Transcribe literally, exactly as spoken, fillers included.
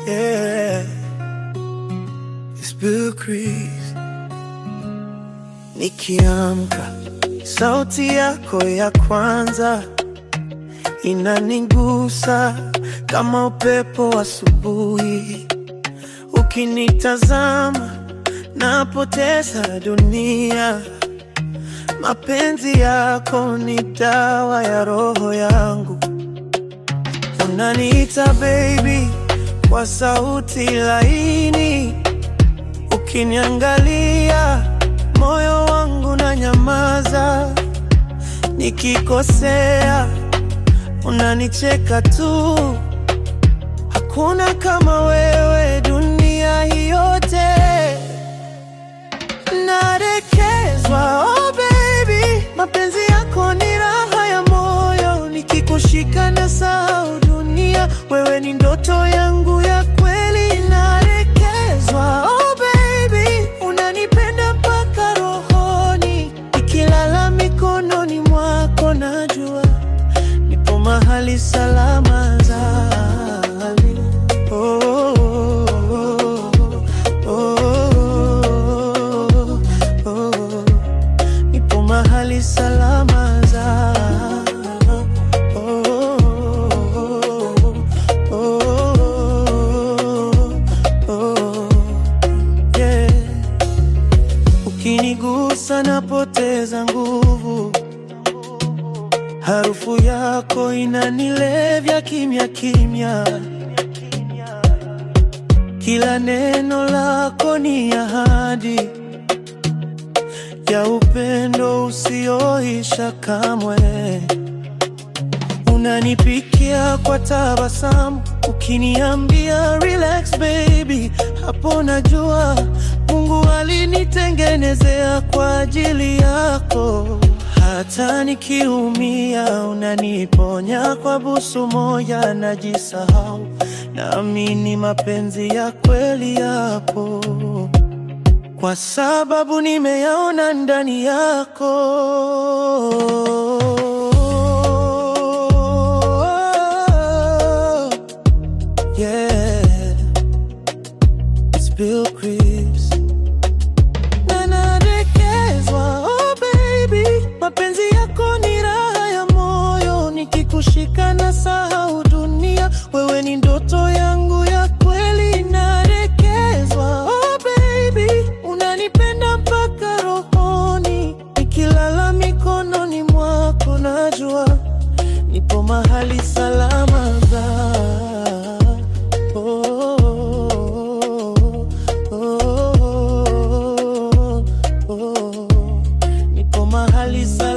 Yeah, it's Bill Crease. Nikiamka, sauti yako ya kwanza inanigusa kama upepo wa asubuhi. Ukinitazama napoteza dunia. Mapenzi yako ni dawa ya roho yangu. Unaniita baby kwa sauti laini. Ukiniangalia moyo wangu na nyamaza. Nikikosea unanicheka tu. Hakuna kama wewe dunia hii yote. Nadekezwa oh baby, mapenzi yako ni raha ya moyo. Nikikushika nasahau dunia, wewe ni ndoto yangu ya kweli. Nadekezwa oh baby, unanipenda mpaka rohoni. Nikilala mikononi mwako najua nipo mahali salama zali. Oh, oh, oh, oh, oh, oh. Nipo mahali salama za. Oh, oh, oh, oh, yeah. Ukinigusa napoteza nguvu. Harufu yako inanilevya kimya kimya. Kila neno lako ni ahadi ya upendo usioisha kamwe. Unanipikia kwa tabasamu, ukiniambia relax baby. Hapo najua Mungu alinitengenezea kwa ajili yako. Hata nikiumia unaniponya kwa busu moja. Najisahau, naamini mapenzi ya kweli yapo, kwa sababu nimeyaona ndani yako. Yeah, it's Bill Crease. Nadekezwa oh baby, mapenzi yako ni raha ya moyo. Nikikushika nasahau dunia, wewe ni ndoto yangu ya kweli. Nadekezwa oh baby, unanipenda mpaka rohoni. Nikilala mikononi mwako najua nipo mahali salama za. Oh, oh, oh, oh, oh. Nipo mahali salama.